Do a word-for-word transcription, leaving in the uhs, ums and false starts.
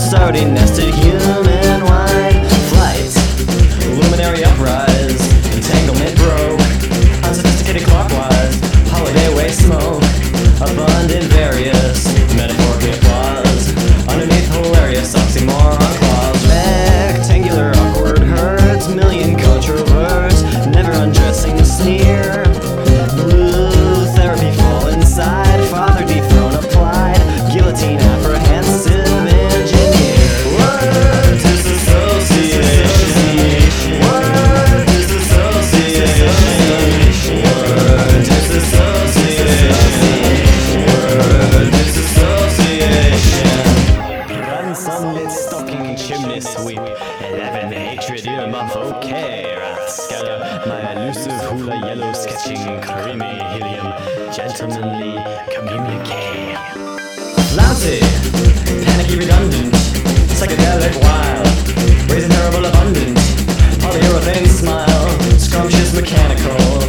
already nested human wine. Flight, luminary uprise, entanglement broke, unsophisticated clockwise, holiday waste smoke, abundant various, metaphorically applause, underneath hilarious oxymoron clause, rectangular awkward hurts, million controverse, never undressing sneer, blue therapy fall inside, father dethrone applied, guillotine apprehensive engineer. Word disassociation. Word disassociation. Word disassociation. Word disassociation. Run sunlit stocking chimney sweep, eleven hatred in month okay. Ratscatter, my elusive hula yellow sketching creamy helium, gentlemanly communique. Lousy, panicky redundant, psychedelic wild, raising terrible abundant, polyurethane smile, scrumptious mechanical,